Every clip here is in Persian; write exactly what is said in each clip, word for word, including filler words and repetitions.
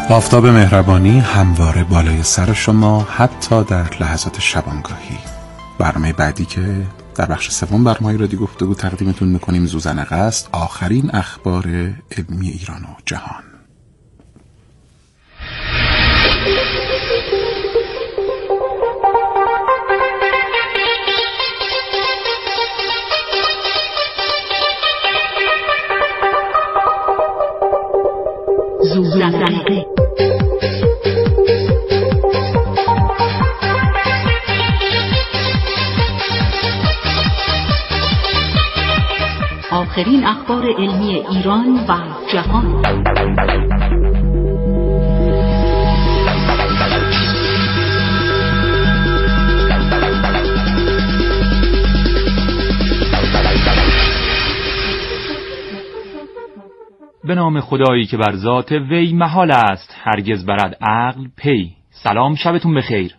آفتاب مهربانی همواره بالای سر شما، حتی در لحظات شبانگاهی. برنامه بعدی که در بخش سوم برنامه رادیو گفتگو تقدیمتون میکنیم زوزنقه است، آخرین اخبار علمی ایران و جهان. زوزنقه. آخرین اخبار علمی ایران و جهان. به نام خدایی که بر ذات وی محال است هرگز برد عقل پی. سلام، شبتون بخیر.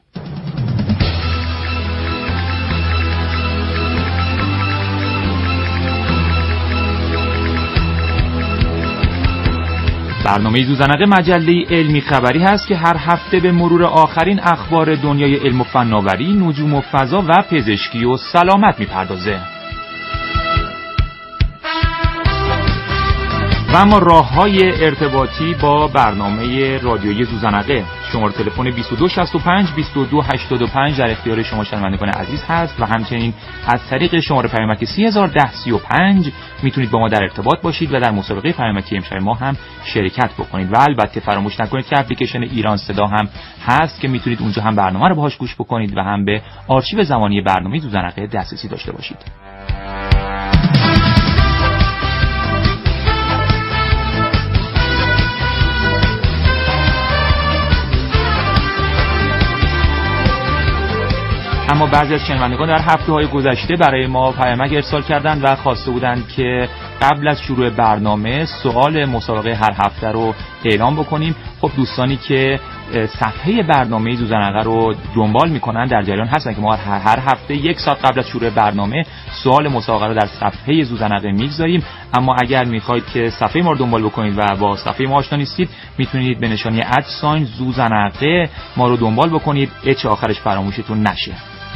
برنامه زوزنقه مجله علمی خبری هست که هر هفته به مرور آخرین اخبار دنیای علم و فناوری، نجوم و فضا و پزشکی و سلامت میپردازه. و اما راه‌های ارتباطی با برنامه رادیویی زوزنقه، شماره تلفن بیست و دو شصت و پنج بیست و دو هشتاد و پنج در اختیار شما شنوندگان عزیز هست و همچنین از طریق شماره پیامکی سی هزار و ده سی و پنج میتونید با ما در ارتباط باشید و در مسابقه پیامکی امشب ما هم شرکت بکنید. و البته فراموش نکنید که اپلیکیشن ایران صدا هم هست که میتونید اونجا هم برنامه رو باهاش گوش بکنید و هم به آرشیو زمانی برنامه زوزنقه دسترسی داشته باشید. اما بعضی از شنوندگان در هفته‌های گذشته برای ما پیامک ارسال کردند و خواسته بودند که قبل از شروع برنامه سوال مسابقه هر هفته رو اعلام بکنیم. خب دوستانی که صفحه برنامه زوزنقه رو دنبال میکنن در جریان هستن که ما هر هفته یک ساعت قبل از شروع برنامه سوال مسابقه رو در صفحه زوزنقه میگذاریم. اما اگر میخواید که صفحه ما رو دنبال بکنید و با صفحه ما آشنا نیستید، میتونید به نشانی ادساین زوزنقه ما رو دنبال بکنید، اچ آخرش فراموشتون نشه.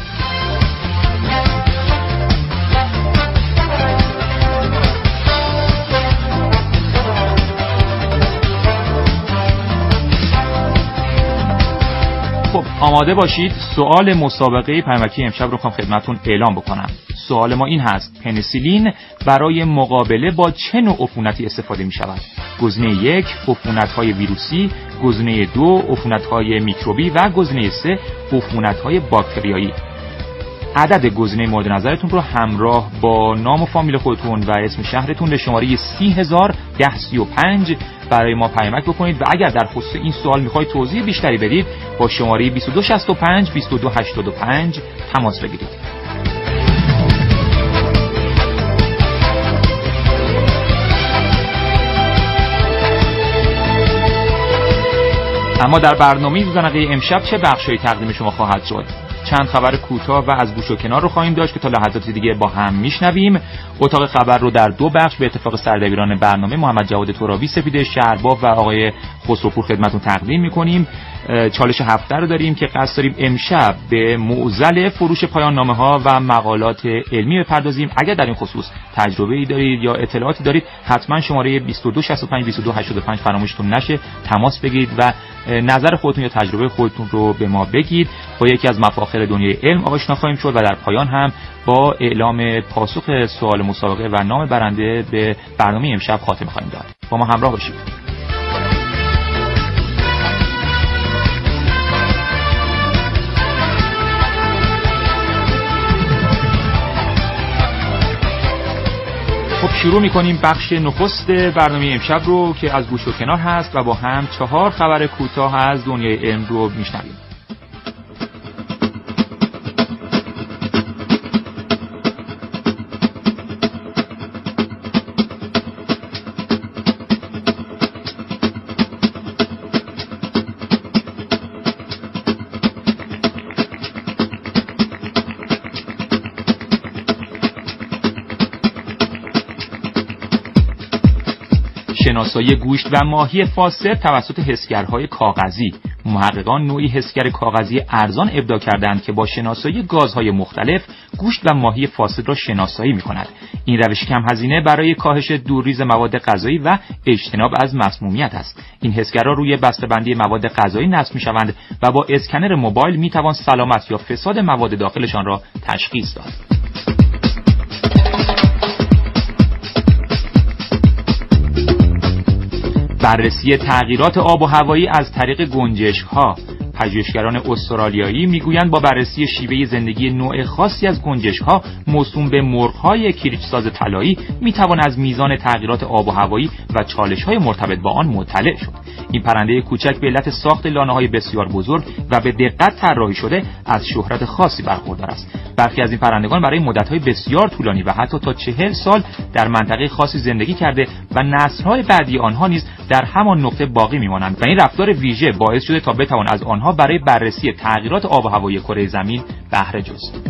خب آماده باشید. سوال مسابقه پیامکی امشب رو می‌خوام خدمتتون اعلام بکنم. سوال ما این هست: پنیسیلین برای مقابله با چه نوع عفونتی استفاده می‌شود؟ گزینه یک عفونت‌های ویروسی، گزینه دو عفونت‌های میکروبی و گزینه سه عفونت‌های باکتریایی. عدد گزینه مورد نظرتون رو همراه با نام و فامیل خودتون و اسم شهرتون به شماره سی هزار و ده سی و پنج برای ما پیامک بکنید و اگر در خصوص این سوال میخواید توضیح بیشتری بدید با شماره بیست و دو شصت و پنج بیست و دو هشتاد و پنج تماس بگیرید. اما در برنامه زوزنقه امشب چه بخشی تقدیم شما خواهد شد؟ چند خبر کوتاه و از گوش و کنار رو خواهیم داشت که تا لحظات دیگه با هم میشنویم. اتاق خبر رو در دو بخش به اتفاق سردبیران برنامه محمد جواد ترابی سپیده شهرباف و آقای خسروپور خدمتتون تقدیم میکنیم. چالش هفته رو داریم که قصد داریم امشب به معضل فروش پایان نامه ها و مقالات علمی بپردازیم. اگر در این خصوص تجربه‌ای دارید یا اطلاعاتی دارید، حتما شماره بیست و دو شصت و پنج بیست و دو هشتاد و پنج فراموشتون نشه، تماس بگیرید و نظر خودتون یا تجربه خودتون رو به ما بگید. با یکی از مفاخر دنیای علم آشنا خواهیم شد و در پایان هم با اعلام پاسخ سوال مسابقه و نام برنده به برنامه امشب خاتمه خواهیم داد. با ما همراه باشید. خب شروع می‌کنیم بخش نخست برنامه امشب رو که از گوش و کنار هست و با هم چهار خبر کوتاه از دنیای علم رو میشنویم. شناسایی گوشت و ماهی فاسد توسط حسگرهای کاغذی. محققان نوعی حسگر کاغذی ارزان ابداع کردند که با شناسایی گازهای مختلف گوشت و ماهی فاسد را شناسایی می‌کند. این روش کم هزینه برای کاهش دورریز مواد غذایی و اجتناب از مسمومیت است. این حسگرها روی بسته‌بندی مواد غذایی نصب می‌شوند و با اسکنر موبایل می‌توان سلامت یا فساد مواد داخلشان را تشخیص داد. بررسی تغییرات آب و هوایی از طریق گنجشک‌ها. پژوهشگران استرالیایی میگویند با بررسی شیوه زندگی نوع خاصی از گنجشک‌ها موسوم به مرغ‌های کریچساز طلایی میتوان از میزان تغییرات آب و هوایی و چالش‌های مرتبط با آن مطلع شد. این پرنده کوچک به علت ساخت لانه‌های بسیار بزرگ و به دقت طراحی شده از شهرت خاصی برخوردار است. برخی از این پرندگان برای مدت‌های بسیار طولانی و حتی تا چهل سال در منطقه خاصی زندگی کرده و نسل‌های بعدی آنها نیز در همان نقطه باقی می‌مانند و این رفتار ویژه باعث شده تا بتوان از آنها برای بررسی تغییرات آب و هوایی کره زمین بهره جست.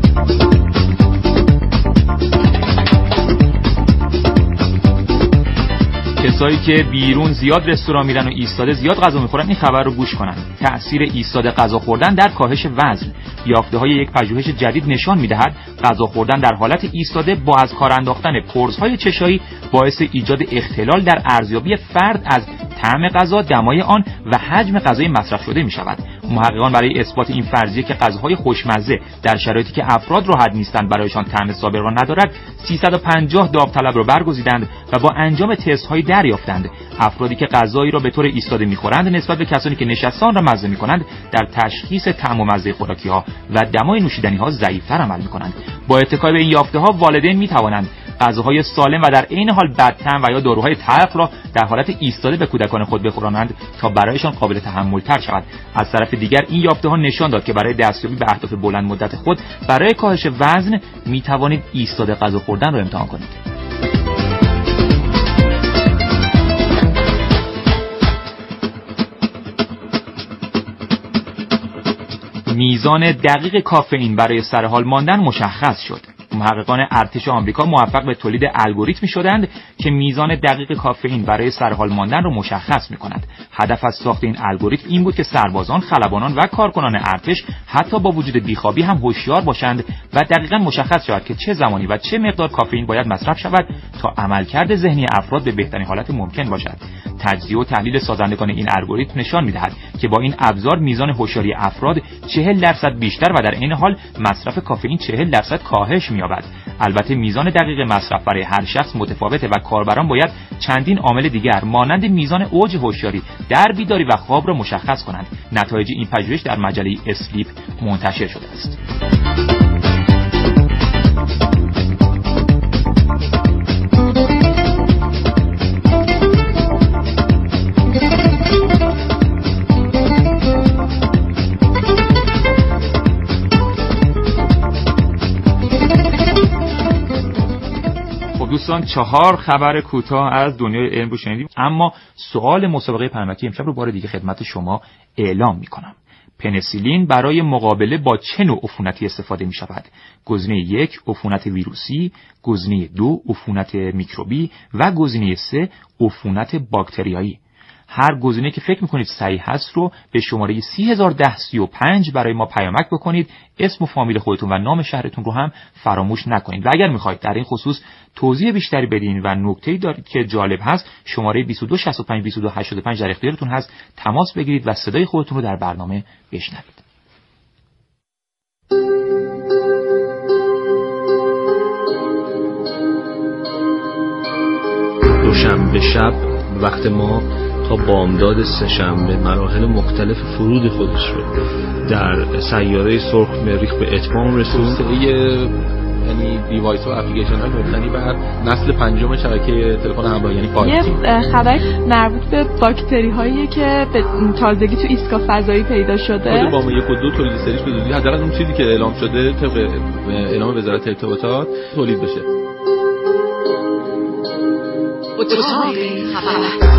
کسایی که بیرون زیاد رستوران میرن و ایستاده زیاد غذا میخورن این خبر رو گوش کنن. تأثیر ایستاده غذا خوردن در کاهش وزن. یافته‌های یک پژوهش جدید نشان می‌دهد غذا خوردن در حالت ایستاده با از کار انداختن پرزهای چشایی باعث ایجاد اختلال در ارزیابی فرد از طعم غذا، دمای آن و حجم غذای مصرف شده می‌شود. محققان برای اثبات این فرضیه که غذاهای خوشمزه در شرایطی که افراد راحت نیستند برایشان طعم سابق را ندارد، سیصد و پنجاه داوطلب را برگزیدند و با انجام تست‌های دریافتند افرادی که غذایی را به طور ایستاده می‌خورند نسبت به کسانی که نشسته آن را مزه می‌کنند در تشخیص طعم و مزه خوراکی‌ها و دمای نوشیدنی‌ها ضعیف‌تر عمل می‌کنند. با اتکای به این یافته‌ها والدین می‌توانند غذاهای سالم و در عین حال بدطعم و یا داروهای تلخ را در حالت ایستاده به کودکان خود بخورانند تا برایشان قابل تحمل‌تر شود. از طرف دیگر این یافته‌ها نشان داد که برای دستیابی به اهداف بلند مدت خود برای کاهش وزن می‌توانید ایستاده غذا خوردن را امتحان کنید. میزان دقیق کافئین برای سرحال ماندن مشخص شد. محققان ارتش آمریکا موفق به تولید الگوریتمی شدند که میزان دقیق کافئین برای سرحال ماندن را مشخص می‌کند. هدف از ساخت این الگوریتم این بود که سربازان، خلبانان و کارکنان ارتش حتی با وجود بیخوابی هم هوشیار باشند و دقیقاً مشخص شود که چه زمانی و چه مقدار کافئین باید مصرف شود تا عملکرد ذهنی افراد به بهترین حالت ممکن باشد. تجزیه و تحلیل سازندگان این الگوریتم نشان می‌دهد که با این ابزار میزان هوشیاری افراد چهل درصد بیشتر و در عین حال مصرف کافئین چهل درصد کاهش می‌یابد. البته میزان دقیق مصرف برای هر شخص متفاوته و کاربران باید چندین عامل دیگر مانند میزان اوج هوشیاری در بیداری و خواب را مشخص کنند. نتایج این پژوهش در مجله اسلیپ منتشر شده است. دوستان چهار خبر کوتاه از دنیای علم رو شنیدیم، اما سوال مسابقه پرمکی امشب رو بار دیگه خدمت شما اعلام میکنم. پنیسیلین برای مقابله با چه نوع عفونتی استفاده می شود؟ گزینه یک عفونت ویروسی، گزینه دو عفونت میکروبی و گزینه سه عفونت باکتریایی. هر گزینه که فکر میکنید صحیح هست رو به شماره سی هزار و ده سی و پنج برای ما پیامک بکنید. اسم و فامیل خودتون و نام شهرتون رو هم فراموش نکنید. و اگر میخواید در این خصوص توضیح بیشتری بدین و نکته‌ای دارید که جالب هست، شماره بیست و دو شصت و پنج بیست و دو هشتاد و پنج در اختیارتون هست. تماس بگیرید و صدای خودتون رو در برنامه بشنوید. دوشنبه شب وقت ما تا بامداد سه‌شنبه مراحل مختلف فرود خودش رو در سیاره سرخ مریخ به اتمام رسوند. یعنی دیوایس و اپلیکیشن های مبتنی بر نسل پنجم شبکه تلفن همراه یعنی فایو جی. یه خبر مربوط به باکتری هایی که به تازگی تو ایستگاه فضایی پیدا شده. خود با ما یک و دو تولید سریش به زودی حداقل اون چیزی که اعلام شده طبق اعلام وزارت ارتباطات تولید بشه. اتاق خبر.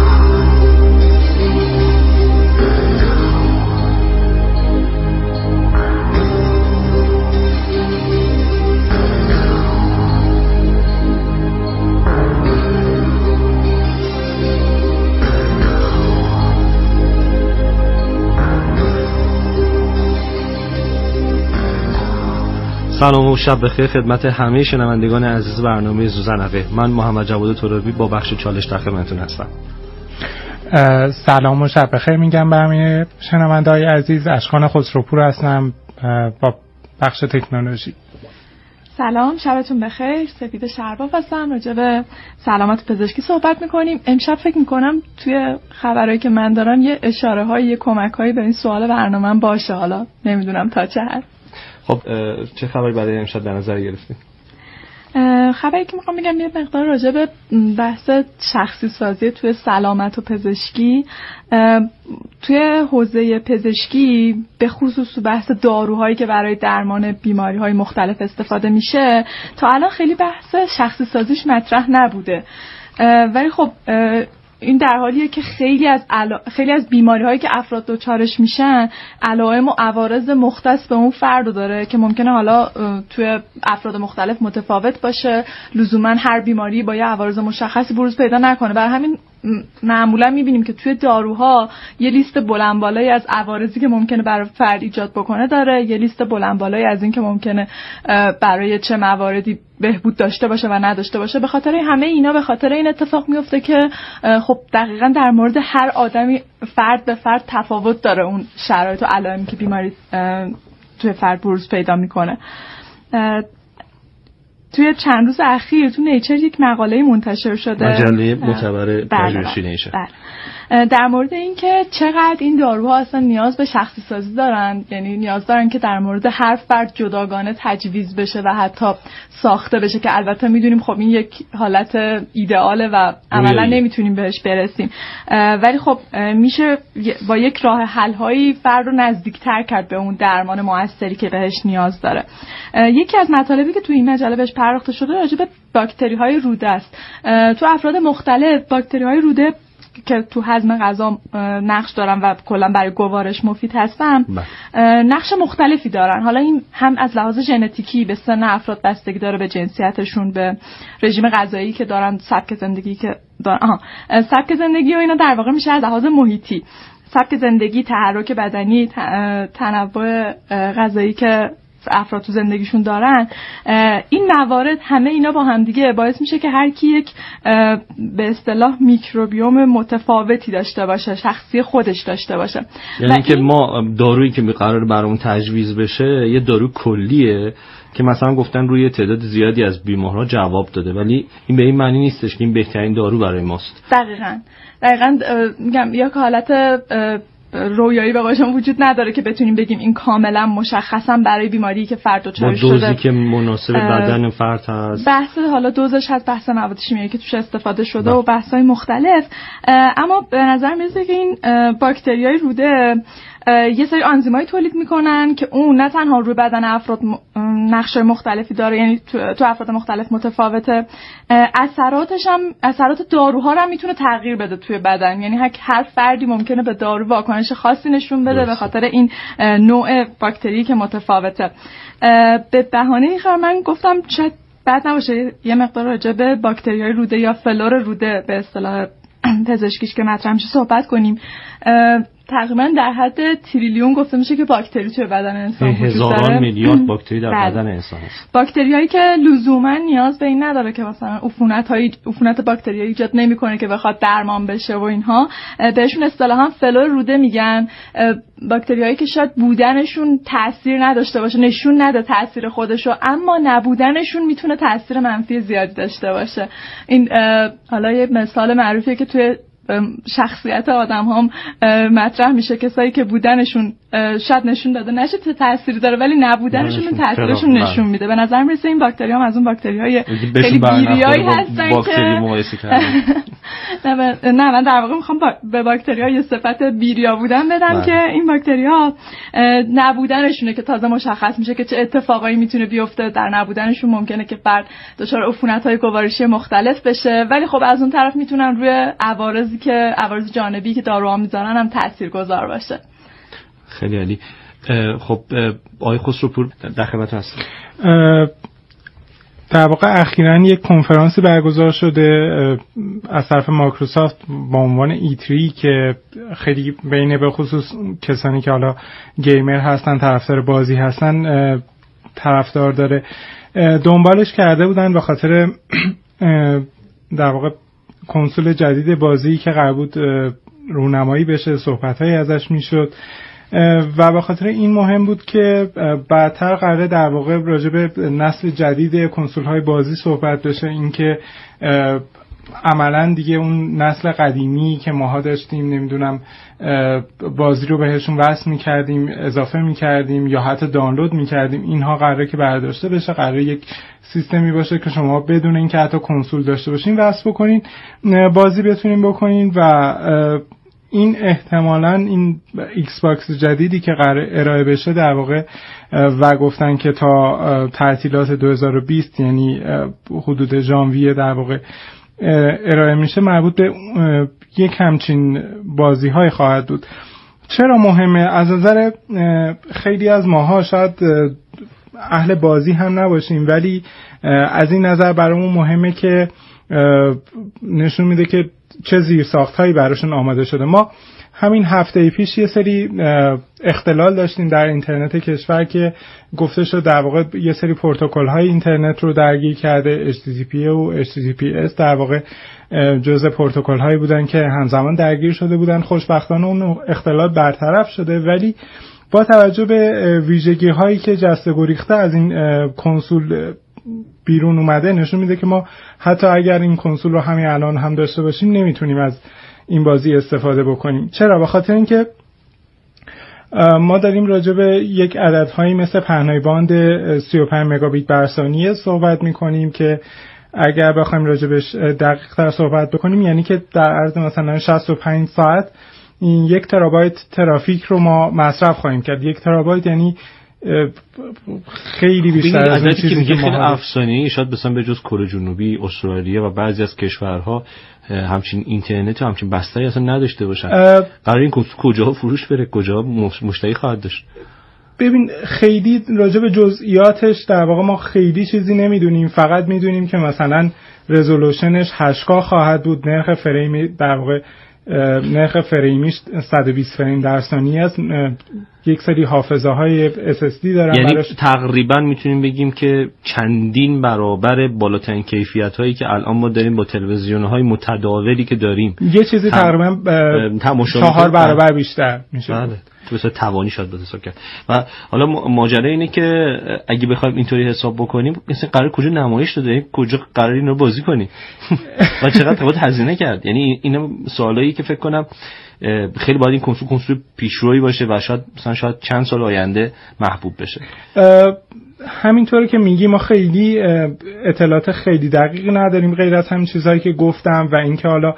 سلام و شب بخیر خدمت همه شنوندگان عزیز برنامه زوزنقه. من محمد جواد ترابی با بخش چالش در خدمتتون هستم. سلام و شب بخیر میگم به همه شنونده‌های عزیز. اشکان خسروپور هستم با بخش تکنولوژی. سلام، شبتون بخیر. سپید شرباف هستم. راجع به سلامت پزشکی صحبت میکنیم. امشب فکر میکنم توی خبرایی که من دارم یه اشاره های یه کمک هایی به این سوال برنامه‌ام باشه. حالا نمیدونم تا چه حد. خب چه خبری برای امشب در نظر گرفتید؟ خبری که میخوام بگم یه مقدار راجع به بحث شخصی سازی توی سلامت و پزشکی. توی حوزه پزشکی به خصوص بحث داروهایی که برای درمان بیماری‌های مختلف استفاده میشه تا الان خیلی بحث شخصی سازیش مطرح نبوده، ولی خب این در حالیه که خیلی از علا... خیلی از بیماری‌هایی که افراد دچارش میشن علائم و عوارض مختص به اون فرد داره که ممکنه حالا توی افراد مختلف متفاوت باشه، لزوما هر بیماری با یه عوارض مشخصی بروز پیدا نکنه. برای همین معمولا میبینیم که توی داروها یه لیست بلند بالایی از عوارضی که ممکنه برای فرد ایجاد بکنه داره، یه لیست بلند بالایی از این که ممکنه برای چه مواردی بهبود داشته باشه و نداشته باشه. به خاطر همه اینا به خاطر این اتفاق میفته که خب دقیقاً در مورد هر آدمی فرد به فرد تفاوت داره اون شرایط و علائمی که بیماری توی فرد بروز پیدا میکنه. توی چند روز اخیر تو نیچر یک مقاله منتشر شده، مجله معتبر پژوهشی نیچر، در مورد این که چقدر این داروها اصلا نیاز به شخصی سازی دارن، یعنی نیاز دارن که در مورد هر فرد جداگانه تجویز بشه و حتی ساخته بشه، که البته میدونیم خب این یک حالت ایدئاله و عملا نمیتونیم بهش برسیم، ولی خب میشه با یک راه حل هایی فرد رو نزدیکتر کرد به اون درمان موثری که بهش نیاز داره. یکی از مطالبی که تو این مجله بهش پرداخته شده راجع به باکتری های روده است. تو افراد مختلف باکتری های روده که تو هضم غذا نقش دارن و کلا برای گوارش مفید هستن نقش مختلفی دارن. حالا این هم از لحاظ ژنتیکی به سن افراد بستگی داره، به جنسیتشون، به رژیم غذایی که دارن، سبک زندگی که دارن. آها سبک زندگی و اینا در واقع میشه از لحاظ محیطی، سبک زندگی، تحرک بدنی، تنوع غذایی که افراد تو زندگیشون دارن. این موارد همه اینا با هم دیگه باعث میشه که هر کی یک به اصطلاح میکروبیوم متفاوتی داشته باشه، شخصی خودش داشته باشه. یعنی که ما دارویی که قراره برامون تجویز بشه یه دارو کلیه که مثلا گفتن روی تعداد زیادی از بیمارها جواب داده، ولی این به این معنی نیستش که این بهترین دارو برای ماست. دقیقاً دقیقاً میگم یک حالت رویایی به قولشون وجود نداره که بتونیم بگیم این کاملا مشخصا برای بیماری که فرد دچارش شده، دوزی که مناسب بدن فرد هست، بحث حالا دوزش هست، بحث مواد شیمیایی که توش استفاده شده با. و بحث‌های مختلف. اما به نظر میاد که این باکتریای روده یه سری آنزیمایی تولید میکنن که اون نه تنها روی بدن افراد نقش مختلفی داره، یعنی تو, تو افراد مختلف متفاوته، اثراتش هم اثرات داروها رو هم میتونه تغییر بده توی بدن، یعنی هر فردی ممکنه به دارو واکنش خاصی نشون بده به خاطر این نوع باکتری که متفاوته. به بهانه این خبر من گفتم شاید بد نباشه یه مقدار راجع به باکتریای روده یا فلور روده به اصطلاح پزشکیش که مطرح میشه صحبت کنیم. تقریبا در حد تریلیون گفته میشه که باکتری توی بدن انسان وجود داره. هزاران میلیارد باکتری در بدن انسان هست. باکتریایی که لزوما نیاز به این نداره که مثلا عفونت‌های عفونت باکتریایی ایجاد نمیکنه که بخواد درمان بشه و اینها، بهشون اصطلاحا فلور روده میگن. باکتریایی که شاید بودنشون تاثیر نداشته باشه، نشون نده تاثیر خودشو، اما نبودنشون میتونه تاثیر منفی زیادی داشته باشه. این حالا یه مثال معروفیه که توی شخصیت آدم هم مطرح میشه، کسایی که بودنشون شاید نشون داده نشه تأثیری داره ولی نبودنشون تأثیرشون نشون میده. به نظر میرسه این باکتری هم از اون باکتری های خیلی بیریایی هستن که نه نه من در واقع میخوام با... به باکتری ها یه صفت بیریا بودن بدم بله. که این باکتری ها نبودنشونه که تازه مشخص میشه که چه اتفاقایی میتونه بیفته. در نبودنشون ممکنه که فرد دچار عفونت های گوارشی مختلف بشه، ولی خب از اون طرف میتونن روی عوارضی که عوارض جانبی که داروها میذارن هم تاثیرگذار باشه. خیلی عالی. خب آقای خسروپور در خدمت هستم. در واقع اخیراً یک کنفرانسی برگزار شده از طرف مایکروسافت با عنوان ای تری که خیلی بین به خصوص کسانی که حالا گیمر هستن، طرفدار بازی هستن، طرفدار داره دنبالش کرده بودن به خاطر در واقع کنسول جدید بازی که قرار بود رونمایی بشه، صحبت‌هایی ازش میشد و به خاطر این مهم بود که بعدتر قراره در واقع راجع به نسل جدید کنسول‌های بازی صحبت بشه، اینکه عملاً دیگه اون نسل قدیمی که ماها داشتیم نمیدونم بازی رو بهشون وصل می‌کردیم، اضافه می‌کردیم یا حتی دانلود می‌کردیم، اینها قراره که برداشته بشه، قراره یک سیستمی باشه که شما بدون اینکه حتی کنسول داشته باشین وصل بکنین بازی بتونین بکنین و این احتمالاً این ایکس باکس جدیدی که قرار ارائه بشه در واقع و گفتن که تا تعطیلات دو هزار و بیست یعنی حدود ژانویه در واقع ارائه میشه، مربوط به یک همچین بازی های خواهد بود. چرا مهمه؟ از نظر خیلی از ماها شاید اهل بازی هم نباشیم ولی از این نظر برامون مهمه که نشون میده که چه زیرساخت‌هایی براشون آماده شده. ما همین هفته پیش یه سری اختلال داشتیم در اینترنت کشور که گفته شد در واقع یه سری پروتکل‌های اینترنت رو درگیر کرده، اچ تی تی پی و اچ تی تی پی اس در واقع جزء پروتکل‌هایی بودن که همزمان درگیر شده بودن. خوشبختانه اون اختلال برطرف شده ولی با توجه به ویژگی‌هایی که جسته گریخته از این کنسول بیرون اومده نشون میده که ما حتی اگر این کنسول رو همین الان هم داشته باشیم نمیتونیم از این بازی استفاده بکنیم. چرا؟ به خاطر اینکه ما داریم راجع به یک عددهایی مثل پهنای باند سی و پنج مگابیت بر ثانیه صحبت میکنیم که اگر بخوایم راجع بهش دقیق تر صحبت بکنیم یعنی که در عرض مثلا شصت و پنج ساعت این یک ترابایت ترافیک رو ما مصرف خواهیم کرد. یک ترابایت یعنی خیلی بیشتر از اون چیزی که خیلی افسانه‌ای شاید مثلا به جز کره جنوبی، استرالیا و بعضی از کشورها همچین اینترنت و همچین بسته‌ای اصلا نداشته باشن. قرار این کجا فروش بره، کجا مشتری خواهد داشت؟ ببین خیلی راجع به جزئیاتش در واقع ما خیلی چیزی نمیدونیم، فقط میدونیم که مثلا رزولوشنش هشت کا خواهد بود، نرخ فریم در واقع نرخ فریمیش صد و بیست فریم در ثانیه است، یک سری حافظه های اس اس دی دارن. یعنی براش تقریبا میتونیم بگیم که چندین برابر بالاترین کیفیت هایی که الان ما داریم با تلویزیون های متداولی که داریم یه چیزی تقریبا چهار برابر بیشتر میشه. بله تو مثلا توانی شاید بده حساب کرد. و حالا ماجرا اینه که اگه بخوایم اینطوری حساب بکنیم مثلا قرار کجا نمایش داده، یعنی کجا قرار اینو بازی کنی و چقدر باید هزینه کرد. یعنی اینا سوالایی که فکر کنم خیلی باید این کنسول کنسول پیشرویی باشه و شاید مثلا شاید چند سال آینده محبوب بشه. همینطوری که میگی ما خیلی اطلاعات خیلی دقیقی نداریم غیر از همین چیزهایی که گفتم و اینکه حالا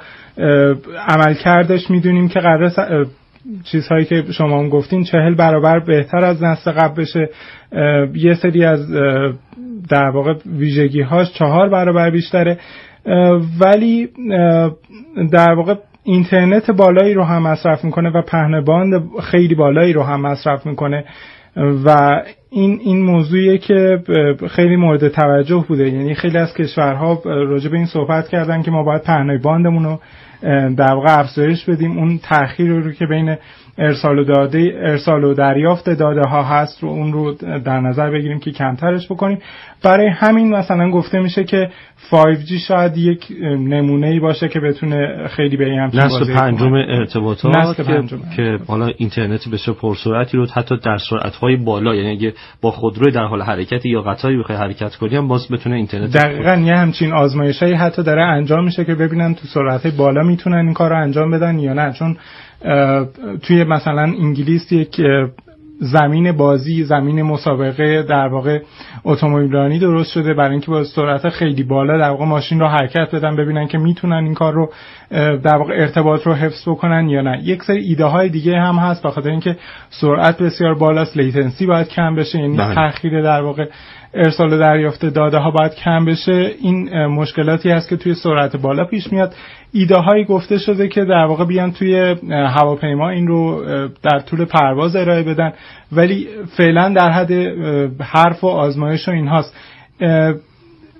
عملکردش میدونیم که قراره چیزهایی که شما هم گفتین چهل برابر بهتر از نسل قبل بشه، یه سری از در واقع ویژگی هاش چهار برابر بیشتره، ولی در واقع اینترنت بالایی رو هم مصرف میکنه و پهن باند خیلی بالایی رو هم مصرف میکنه و این این موضوعیه که خیلی مورد توجه بوده. یعنی خیلی از کشورها راجع به این صحبت کردن که ما باید پهنای باندمون رو در واقع افزایش بدیم، اون تأخیر رو که بین ارسال و داده ارسال و دریافت داده ها هست رو اون رو در نظر بگیریم که کمترش بکنیم. برای همین مثلا گفته میشه که فایو جی شاید یک نمونه‌ای باشه که بتونه خیلی به این همچین بازی نسل پنجم ارتباطات که, که حالا اینترنت بسیار پرسرعتی رو حتی در سرعت‌های بالا، یعنی اگه با خودروی در حال حرکت یا قطاری بخوای حرکت کنی هم باز بتونه اینترنت دقیقاً یه همچین آزمایشایی حتی داره انجام میشه که ببینن تو سرعت‌های بالا میتونن این کارو انجام بدن یا نه. چون توی مثلا انگلیس یک زمین بازی، زمین مسابقه در واقع اتومبیلرانی درست شده برای اینکه با سرعت خیلی بالا در واقع ماشین رو حرکت بدن، ببینن که میتونن این کار رو در واقع ارتباط رو حفظ بکنن یا نه. یک سری ایده های دیگه هم هست به خاطر اینکه سرعت بسیار بالاست، لیتنسی باید کم بشه، یعنی تأخیر در واقع ارسال و دریافت داده ها باید کم بشه. این مشکلاتی هست که توی سرعت بالا پیش میاد. ایده هایی گفته شده که در واقع بیان توی هواپیما این رو در طول پرواز ارائه بدن، ولی فعلا در حد حرف و آزمایش و این هاست.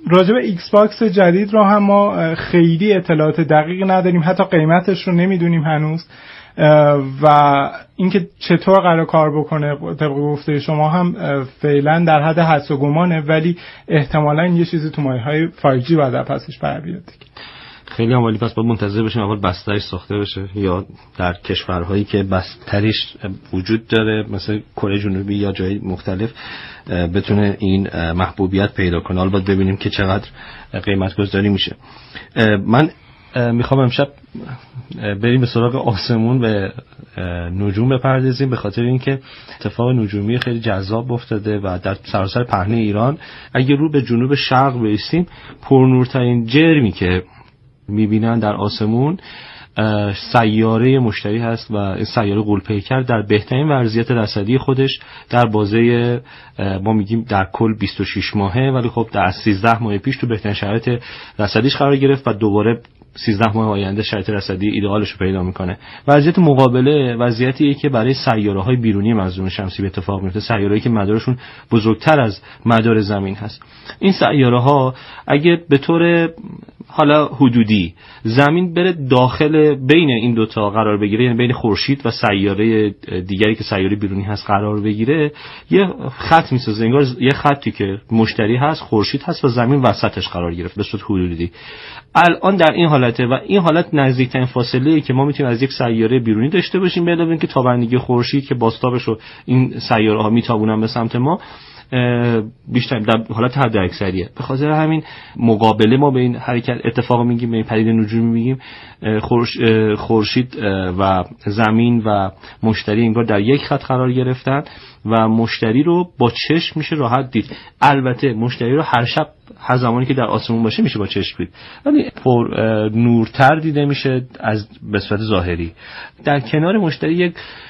راجع به ایکس باکس جدید رو هم ما خیلی اطلاعات دقیق نداریم، حتی قیمتش رو نمیدونیم هنوز و اینکه چطور قرار کار بکنه طبق گفته شما هم فعلا در حد حدس و گمانه، ولی احتمالاً یه چیزی تو مایه‌های فایو جی بعد پسش بر بیاد. خیلی عالی. پس باید منتظر باشیم اول بسترش ساخته بشه یا در کشورهایی که بسترش وجود داره مثل کره جنوبی یا جای مختلف بتونه این محبوبیت پیدا کنه. حالا باید ببینیم که چقدر قیمت گذاری میشه. من میخوام امشب بریم به سراغ آسمون و نجوم بپردازیم، به خاطر اینکه اتفاق نجومی خیلی جذاب افتاده و در سراسر پهنه ایران اگه رو به جنوب شرق بایستیم پرنورترین جرمی که میبینن در آسمون سیاره مشتری هست و سیاره غول‌پیکر در بهترین وضعیت رصدی خودش در بازه ما میگیم در کل بیست و شش ماهه، ولی خب در سیزده ماه پیش تو بهترین شرایط رصدیش قرار گرفت و دوباره سیزده ماه آینده شرایط رصدی ایدئالش رو پیدا میکنه. وضعیت مقابله وضعیتیه که برای سیاره‌های بیرونی منظومه شمسی به اتفاق میفته، سیارهایی که مدارشون بزرگتر از مدار زمین هست. این سیاره‌ها اگه به طور حالا حدودی زمین بره داخل بین این دوتا قرار بگیره، یعنی بین خورشید و سیاره دیگری که سیاره بیرونی هست قرار بگیره، یه خط میسازه، انگار یه خطی که مشتری هست، خورشید هست و زمین وسطش قرار گرفت به صورت حدودی. الان در این حالته و این حالت نزدیکترین فاصله‌ای که ما میتونیم از یک سیاره بیرونی داشته باشیم، به علاوه اینکه تابندگی خورشید که بازتابش رو این سیاره‌ها میتابونن به سمت ما بیشتر در حالت حد اکثریه. به خاطر همین مقابله ما به این حرکت اتفاق میگیم، به این پدیده نجومی میگیم، خورشید و زمین و مشتری انگار در یک خط قرار گرفتن و مشتری رو با چشم میشه راحت دید. البته مشتری رو هر شب هر زمانی که در آسمون باشه میشه با چشم دید، ولی پر نورتر دیده میشه از به صورت ظاهری. در کنار مشتری یک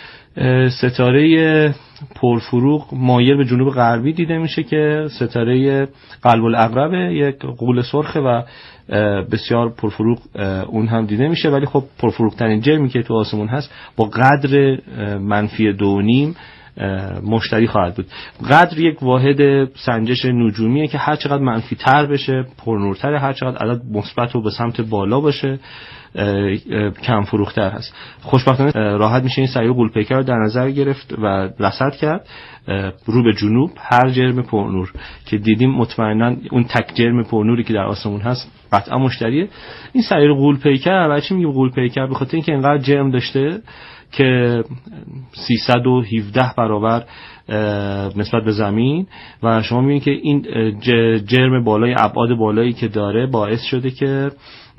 ستاره پرفروغ مایل به جنوب غربی دیده میشه که ستاره قلب العقرب، یک غول سرخ و بسیار پرفروغ اون هم دیده میشه، ولی خب پرفروغ ترین جرمی که تو آسمون هست با قدر منفی دو نیم مشتری خواهد بود. قدر یک واحد سنجش نجومیه که هر چقدر منفی تر بشه پرنورتر، هر چقدر عدد مثبت رو به سمت بالا باشه کم فروختر هست. خوشبختانه راحت میشه این سیاره غول‌پیکر رو در نظر گرفت و رصد کرد رو به جنوب. هر جرم پرنور که دیدیم مطمئنا اون تک جرم پرنوری که در آسمون هست قطعا مشتریه. این سیاره غول‌پیکر، برای چی میگیم غول‌پیکر؟ به خاطر اینکه اینقدر جرم داشته که سیصد و هفده برابر نسبت به زمین و شما میبینید که این جرم بالای ابعاد بالایی که داره باعث شده که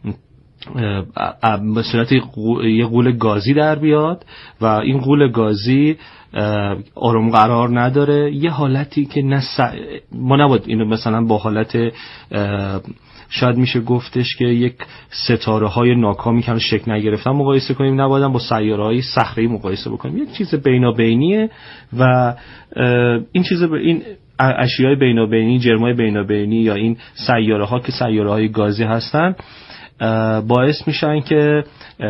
به صورت یه غول گازی در بیاد و این غول گازی آروم قرار نداره، یه حالتی که نه س... ما نباید اینو مثلا با حالت شاید میشه گفتش که یک ستاره های ناکامی که شکل نگرفتن مقایسه کنیم، نباید با سیاره های صخره‌ای مقایسه بکنیم. یک چیز بینابینیه و این چیز ب... این اشیای بینابینی، جرمای بینابینی یا این سیاره ها که سیاره های گازی هستن باعث میشن که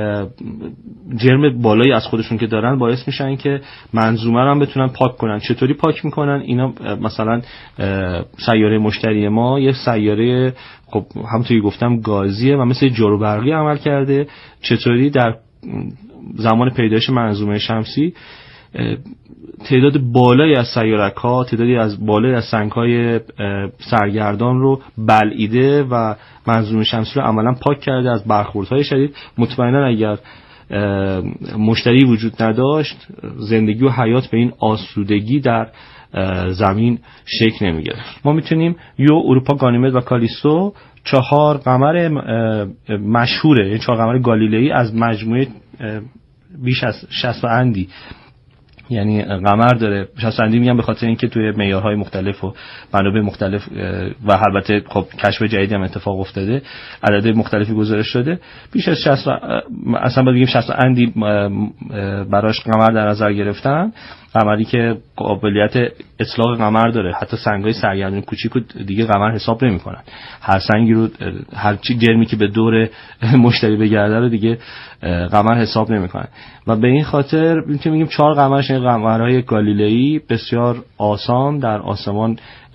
جرم بالایی از خودشون که دارن باعث میشن که منظومه رو هم بتونن پاک کنن. چطوری پاک میکنن اینا؟ مثلا سیاره مشتری ما یه سیاره خب همونطوری گفتم گازیه و مثل جارو برقی عمل کرده. چطوری؟ در زمان پیدایش منظومه شمسی تعداد بالایی از سیارک‌ها، تعدادی از بالایی از سنگ‌های سرگردان رو بلعیده و منظومه شمسی رو عملاً پاک کرده از برخوردهای شدید. مطمئناً اگر مشتری وجود نداشت زندگی و حیات به این آسودگی در زمین شکل نمی‌گرفت. ما میتونیم یو، اروپا، گانیمد و کالیستو چهار قمر مشهوره، این چهار قمر گالیلئی از مجموعه بیش از شصت اندی یعنی قمر داره. شصت اندی میگم به خاطر اینکه توی معیارهای مختلف و منابع مختلف و البته خب کشف جدیدی هم اتفاق افتاده، عدد مختلفی گزارش شده. بیش از شصت اصلا باید بگیم شصت اندی براش قمر در نظر گرفتن، قمری که قابلیت اطلاق قمر داره. حتی سنگ‌های سرگردان کوچیکو دیگه قمر حساب نمی‌کنن. هر سنگی رو، هر چی جرمی که به دور مشتری بگرده رو دیگه قمر حساب نمی‌کنن و به این خاطر میتونیم بگیم چهار قمرش این قمرهای گالیلئی بسیار آسان در آسمان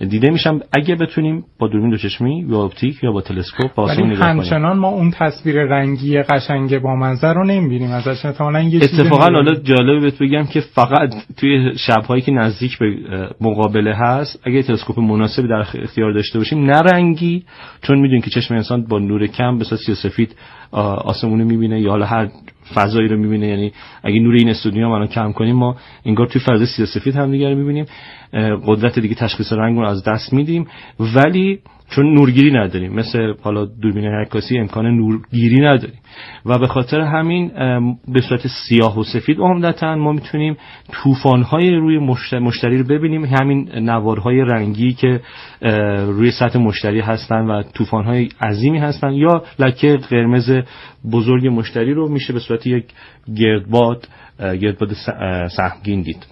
دیده میشن اگه بتونیم با دوربین دوچشمی یا اپتیک یا با تلسکوپ با آسمون نگاه کنیم. همچنان ما اون تصویر رنگی قشنگ با منظر رو نمیبینیم ازش. احتمالاً یه چیزی اتفاقا حالا جالبه بهت بگم که فقط توی شب‌هایی که نزدیک به مقابله هست اگه تلسکوپ مناسبی در اختیار داشته باشیم نه رنگی، چون میدونیم که چشم انسان با نور کم به صورت سیاه‌سفید آسمون رو میبینه یا حالا هر فضایی رو میبینه. یعنی اگه نور این استودیو ما رو کم کنیم ما انگار توی فضای سیاه‌سفید هم دیگه رو میبینیم، قدرت دیگه تشخیص رنگ رو از دست میدیم. ولی چون نورگیری نداریم، مثل حالا دوربین انعکاسی امکان نورگیری نداریم و به خاطر همین به صورت سیاه و سفید عمدتاً ما میتونیم طوفان‌های روی مشتری رو ببینیم، همین نوارهای رنگی که روی سطح مشتری هستن و طوفان‌های عظیمی هستن، یا لکه قرمز بزرگ مشتری رو میشه به صورت یک گردباد گردباد سهمگین دید.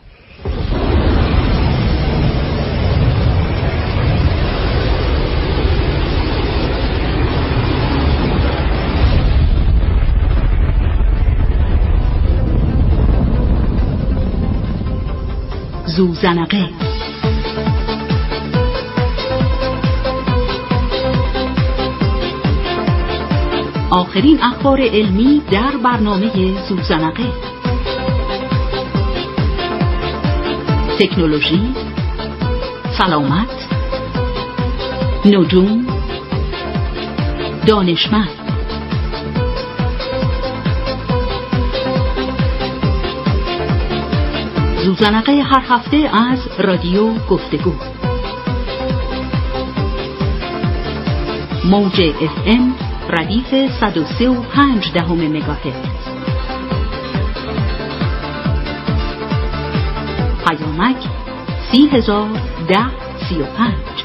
زوزنقه آخرین اخبار علمی در برنامه زوزنقه. تکنولوژی، سلامت، نجوم، دانشمند. زوزنقه هر هفته از رادیو گفتگو. موج اف ام ردیف صد و سه و پنج دهم مگاهرتز. پیامک سی هزار ده سی و پنج.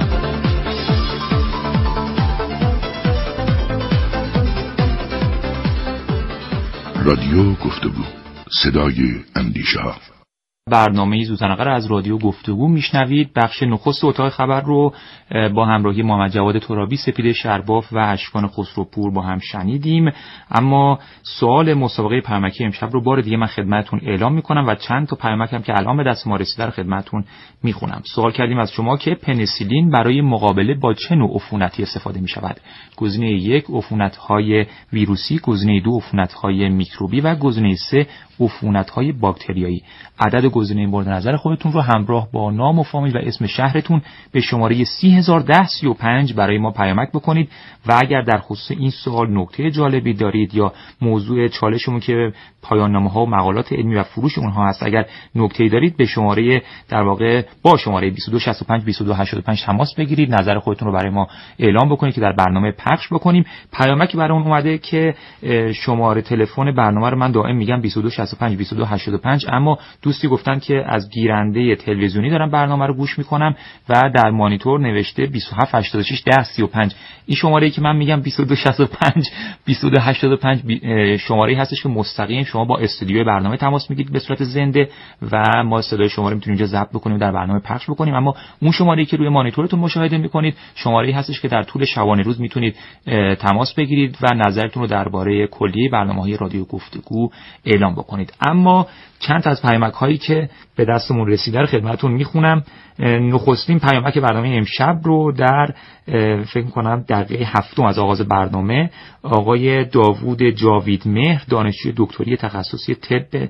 رادیو گفتگو، صدای اندیشه ها. برنامه زوزنقه را از رادیو گفتگو میشنوید. بخش نخست اتاق خبر رو با همراهی محمد جواد ترابی، سپید شرباف و اشکان خسروپور با هم شنیدیم. اما سوال مسابقه پیامکی امشب رو بار دیگه من خدمتتون اعلام میکنم و چند تا پیامک هم که الان به دست ما رسیده رو خدمتتون میخونم. سوال کردیم از شما که پنیسیلین برای مقابله با چه نوع عفونتی استفاده میشود؟ گزینه یک عفونت‌های ویروسی، گزینه دو عفونت‌های میکروبی و گزینه سه عفونت‌های باکتریایی. عدد گزینه مورد نظر خودتون رو همراه با نام و فامیل و اسم شهرتون به شماره سی هزار ده سی و پنج برای ما پیامک بکنید و اگر در خصوص این سوال نکته جالبی دارید یا موضوع چالشمون که پایان نامه‌ها و مقالات علمی و فروش اونها هست، اگر نکته‌ای دارید به شماره در واقع با شماره بیست و دو شصت و پنج بیست و دو هشتاد و پنج تماس بگیرید، نظر خودتون رو برای ما اعلام بکنید که در برنامه پخش بکنیم. پیامکی برای اون اومده که شماره تلفن برنامه رو من دائم میگم بیست و دو شصت و پنج بیست و دو هشتاد و پنج، اما دوستی گفتن که از گیرنده تلویزیونی دارم برنامه رو گوش میکنم و در مانیتور نوشته بیست و هفت هشتاد و شش ده سی و پنج. این شماره‌ای که من میگم بیست و دو شصت و پنج بیست و دو هشتاد و پنج شماره‌ای هستش که مستقیم شما با استودیوی برنامه تماس میگیرید به صورت زنده و ما صدای شما رو میتونیم اینجا ضبط بکنیم در برنامه پخش بکنیم. اما اون شماره‌ای که روی مانیتورتون مشاهده میکنید شماره‌ای هستش که در طول شبانه روز میتونید تماس بگیرید و نظرتون رو درباره کلیه برنامه‌های رادیو گفتگو اعلام بکنید. اما چند تا از پیامک هایی که به دستمون رسیده رو خدمتتون میخونم. نخستین پیامک برنامه امشب رو در فکر کنم دقیقه هفتم از آغاز برنامه آقای داوود جاوید مهر، دانشجوی دکتری تخصصی طب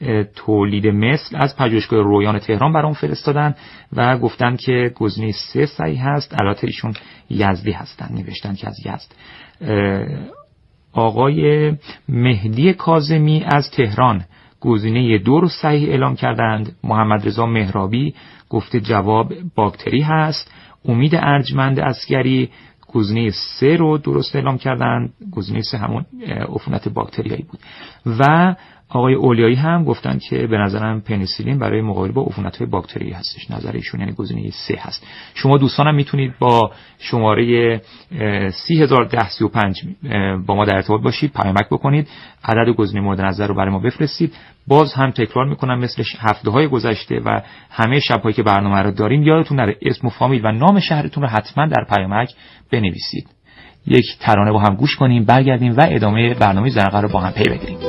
تولید مثل از پژوهشگاه رویان تهران برام فرستادن و گفتن که گزینه سه صحیح هست. البته ایشون یزدی هستن، نوشتن که از یزد. آقای مهدی کاظمی از تهران گزینه دو رو صحیح اعلام کردند. محمد رضا مهرابی گفته جواب باکتری هست. امید ارجمند اسگری گزینه سه رو درست اعلام کردند. گزینه سه همون عفونت باکتریایی بود. و آقای اولیایی هم گفتن که به نظرم پنیسیلین برای مقابله با عفونت‌های باکتریایی هستش. نظر ایشون یعنی گزینه سه هست. شما دوستانم میتونید با شماره سی هزار ده سی و پنج با ما در ارتباط باشید، پیامک بکنید، عدد گزینه مورد نظر رو برای ما بفرستید. باز هم تکرار میکنم مثل هفته‌های گذشته و همه شب‌هایی که برنامه رو داریم یادتون نره اسم و فامیل و نام شهرتون رو حتما در پیامک بنویسید. یک ترانه با هم گوش کنیم، برگردیم و ادامه برنامه زنقه رو با هم پی بگیریم.